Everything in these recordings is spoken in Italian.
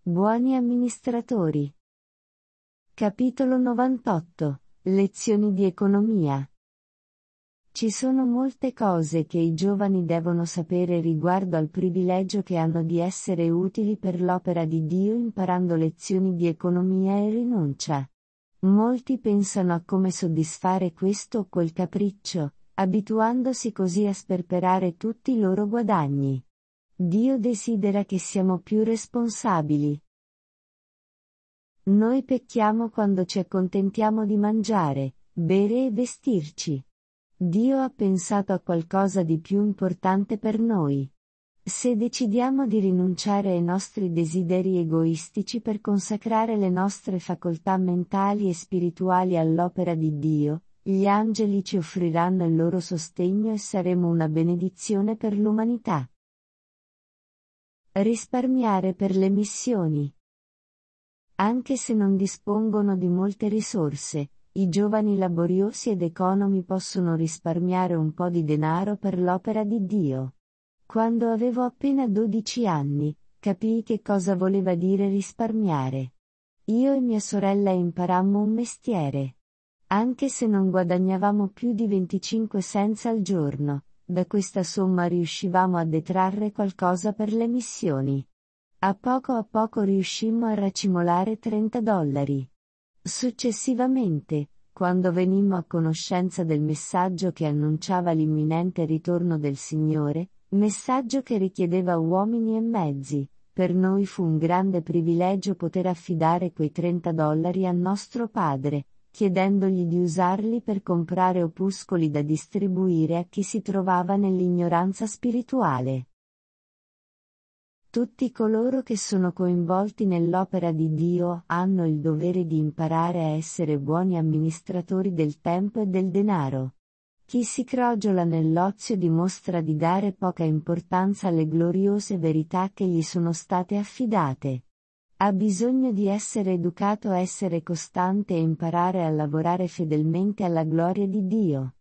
Buoni amministratori. Capitolo 98. Lezioni di economia. Ci sono molte cose che i giovani devono sapere riguardo al privilegio che hanno di essere utili per l'opera di Dio imparando lezioni di economia e rinuncia. Molti pensano a come soddisfare questo o quel capriccio, abituandosi così a sperperare tutti i loro guadagni. Dio desidera che siamo più responsabili. Noi pecchiamo quando ci accontentiamo di mangiare, bere e vestirci. Dio ha pensato a qualcosa di più importante per noi. Se decidiamo di rinunciare ai nostri desideri egoistici per consacrare le nostre facoltà mentali e spirituali all'opera di Dio, gli angeli ci offriranno il loro sostegno e saremo una benedizione per l'umanità. Risparmiare per le missioni. Anche se non dispongono di molte risorse, i giovani laboriosi ed economi possono risparmiare un po' di denaro per l'opera di Dio. Quando avevo appena 12 anni, capii che cosa voleva dire risparmiare. Io e mia sorella imparammo un mestiere. Anche se non guadagnavamo più di 25 cents al giorno, da questa somma riuscivamo a detrarre qualcosa per le missioni. A poco riuscimmo a racimolare $30. Successivamente, quando venimmo a conoscenza del messaggio che annunciava l'imminente ritorno del Signore, messaggio che richiedeva uomini e mezzi, per noi fu un grande privilegio poter affidare quei $30 a nostro padre, chiedendogli di usarli per comprare opuscoli da distribuire a chi si trovava nell'ignoranza spirituale. Tutti coloro che sono coinvolti nell'opera di Dio hanno il dovere di imparare a essere buoni amministratori del tempo e del denaro. Chi si crogiola nell'ozio dimostra di dare poca importanza alle gloriose verità che gli sono state affidate. Ha bisogno di essere educato a essere costante e imparare a lavorare fedelmente alla gloria di Dio.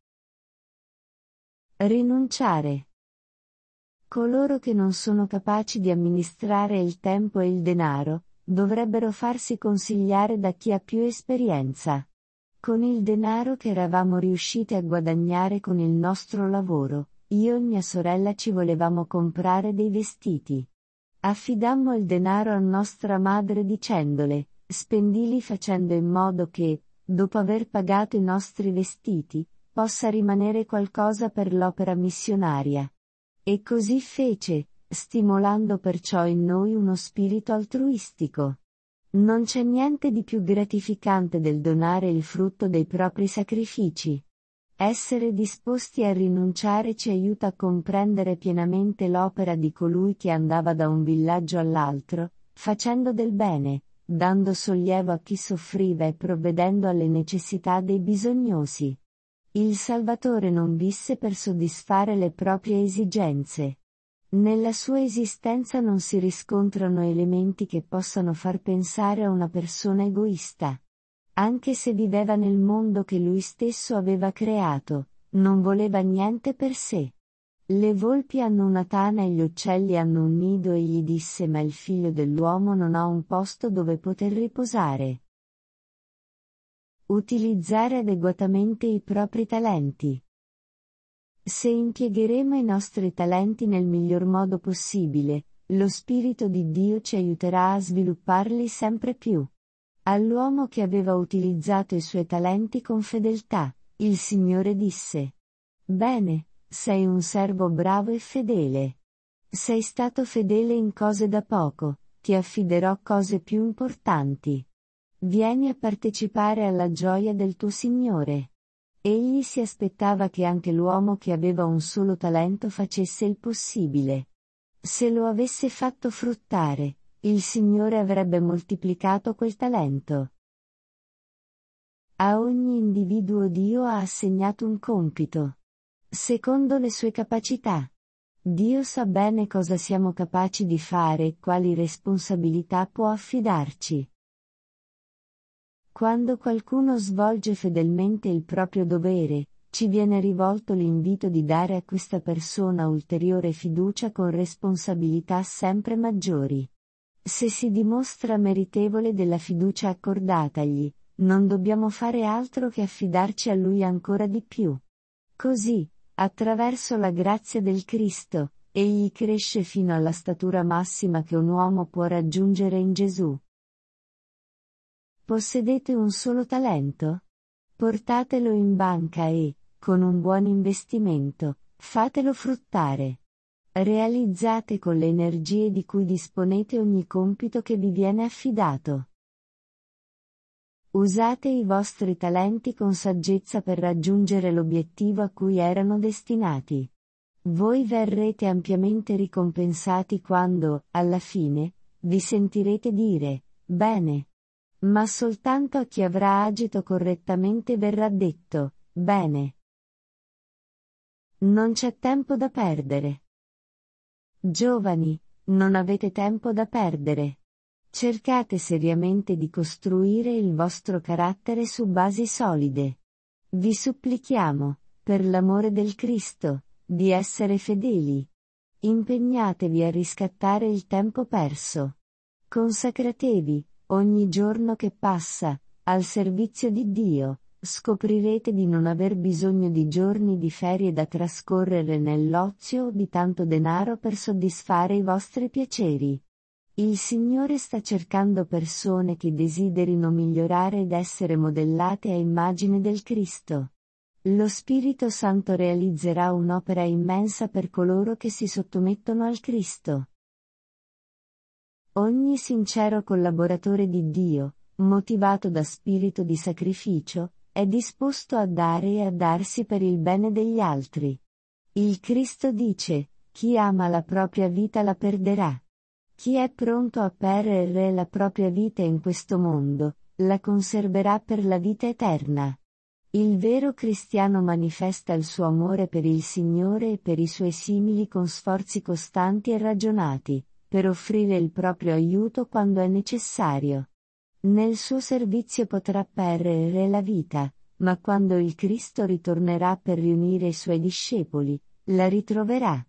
Rinunciare. Coloro che non sono capaci di amministrare il tempo e il denaro, dovrebbero farsi consigliare da chi ha più esperienza. Con il denaro che eravamo riusciti a guadagnare con il nostro lavoro, io e mia sorella ci volevamo comprare dei vestiti. Affidammo il denaro a nostra madre dicendole, spendili facendo in modo che, dopo aver pagato i nostri vestiti, possa rimanere qualcosa per l'opera missionaria. E così fece, stimolando perciò in noi uno spirito altruistico. Non c'è niente di più gratificante del donare il frutto dei propri sacrifici. Essere disposti a rinunciare ci aiuta a comprendere pienamente l'opera di colui che andava da un villaggio all'altro, facendo del bene, dando sollievo a chi soffriva e provvedendo alle necessità dei bisognosi. Il Salvatore non visse per soddisfare le proprie esigenze. Nella sua esistenza non si riscontrano elementi che possano far pensare a una persona egoista. Anche se viveva nel mondo che lui stesso aveva creato, non voleva niente per sé. Le volpi hanno una tana e gli uccelli hanno un nido e gli disse ma il figlio dell'uomo non ha un posto dove poter riposare. Utilizzare adeguatamente i propri talenti. Se impiegheremo i nostri talenti nel miglior modo possibile, lo Spirito di Dio ci aiuterà a svilupparli sempre più. All'uomo che aveva utilizzato i suoi talenti con fedeltà, il Signore disse: Bene, sei un servo bravo e fedele. Sei stato fedele in cose da poco, ti affiderò cose più importanti. Vieni a partecipare alla gioia del tuo Signore. Egli si aspettava che anche l'uomo che aveva un solo talento facesse il possibile. Se lo avesse fatto fruttare, il Signore avrebbe moltiplicato quel talento. A ogni individuo Dio ha assegnato un compito, secondo le sue capacità. Dio sa bene cosa siamo capaci di fare e quali responsabilità può affidarci. Quando qualcuno svolge fedelmente il proprio dovere, ci viene rivolto l'invito di dare a questa persona ulteriore fiducia con responsabilità sempre maggiori. Se si dimostra meritevole della fiducia accordatagli, non dobbiamo fare altro che affidarci a Lui ancora di più. Così, attraverso la grazia del Cristo, egli cresce fino alla statura massima che un uomo può raggiungere in Gesù. Possedete un solo talento? Portatelo in banca e, con un buon investimento, fatelo fruttare. Realizzate con le energie di cui disponete ogni compito che vi viene affidato. Usate i vostri talenti con saggezza per raggiungere l'obiettivo a cui erano destinati. Voi verrete ampiamente ricompensati quando, alla fine, vi sentirete dire, bene. Ma soltanto a chi avrà agito correttamente verrà detto, bene. Non c'è tempo da perdere. Giovani, non avete tempo da perdere. Cercate seriamente di costruire il vostro carattere su basi solide. Vi supplichiamo, per l'amore del Cristo, di essere fedeli. Impegnatevi a riscattare il tempo perso. Consacratevi, ogni giorno che passa, al servizio di Dio. Scoprirete di non aver bisogno di giorni di ferie da trascorrere nell'ozio o di tanto denaro per soddisfare i vostri piaceri. Il Signore sta cercando persone che desiderino migliorare ed essere modellate a immagine del Cristo. Lo Spirito Santo realizzerà un'opera immensa per coloro che si sottomettono al Cristo. Ogni sincero collaboratore di Dio, motivato da spirito di sacrificio, è disposto a dare e a darsi per il bene degli altri. Il Cristo dice, chi ama la propria vita la perderà. Chi è pronto a perdere la propria vita in questo mondo, la conserverà per la vita eterna. Il vero cristiano manifesta il suo amore per il Signore e per i suoi simili con sforzi costanti e ragionati, per offrire il proprio aiuto quando è necessario. Nel suo servizio potrà perdere la vita, ma quando il Cristo ritornerà per riunire i suoi discepoli, la ritroverà.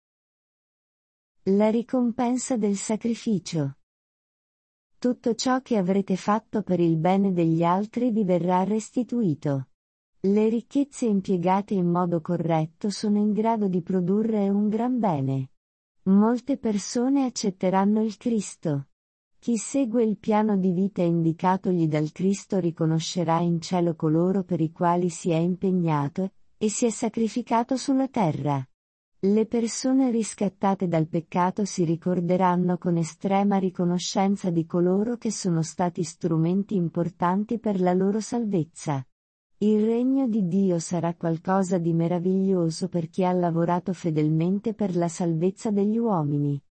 La ricompensa del sacrificio. Tutto ciò che avrete fatto per il bene degli altri vi verrà restituito. Le ricchezze impiegate in modo corretto sono in grado di produrre un gran bene. Molte persone accetteranno il Cristo. Chi segue il piano di vita indicatogli dal Cristo riconoscerà in cielo coloro per i quali si è impegnato e si è sacrificato sulla terra. Le persone riscattate dal peccato si ricorderanno con estrema riconoscenza di coloro che sono stati strumenti importanti per la loro salvezza. Il regno di Dio sarà qualcosa di meraviglioso per chi ha lavorato fedelmente per la salvezza degli uomini.